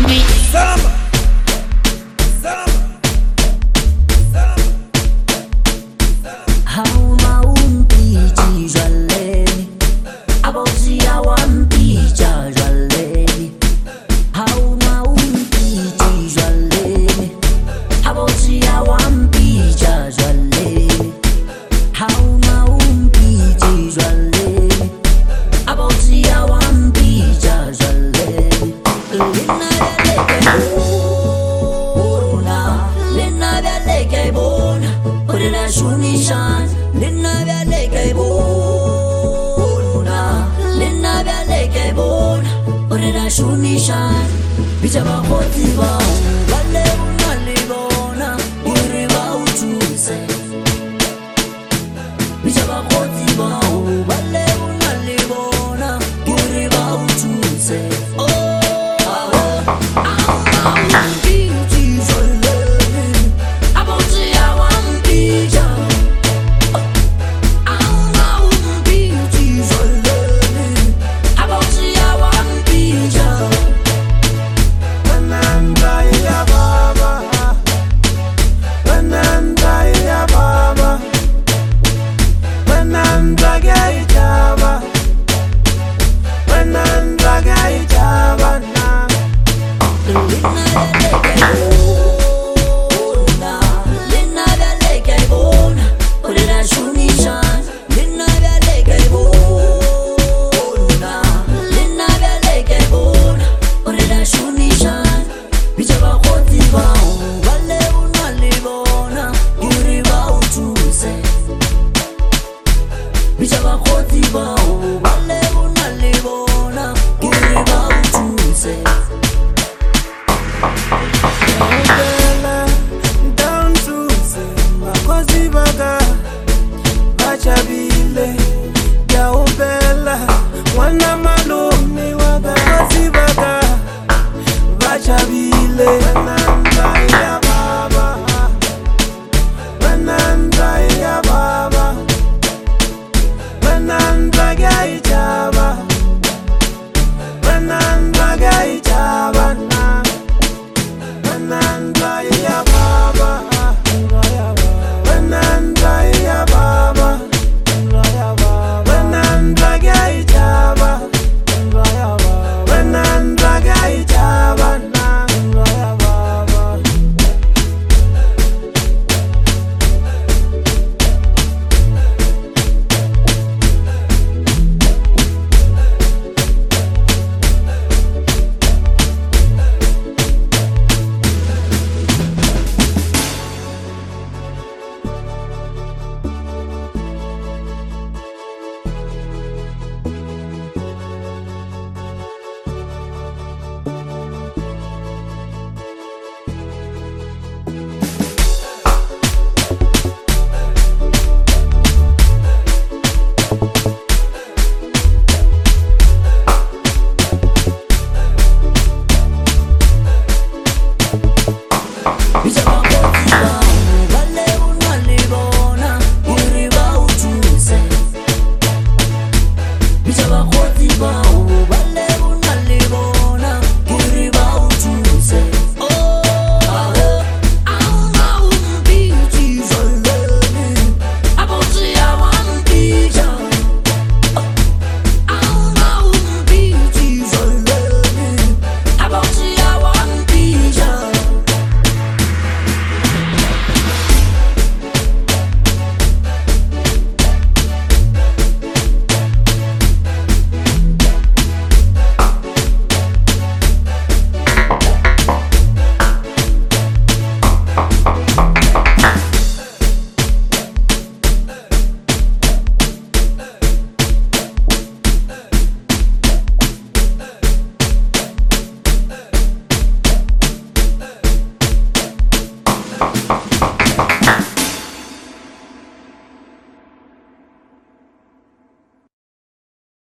me. Summer. How ma umpiji jwaleni Abozi ya wampija jwaleni How ma umpiji jwaleni Abozi ya wampija jwaleni How ma umpiji jwaleni Abozi ya wampija jwaleni Lina vyaleke bona Urina shunishan Lina vyaleke bona Lina vyaleke bona Urina shunishan Bicha bakoti ba Wale unalibona Uriba utuse Bicha bakoti ba Wale unalibona Uriba utuse Bachabile, yaubela, wana malumi waga, Bachabile.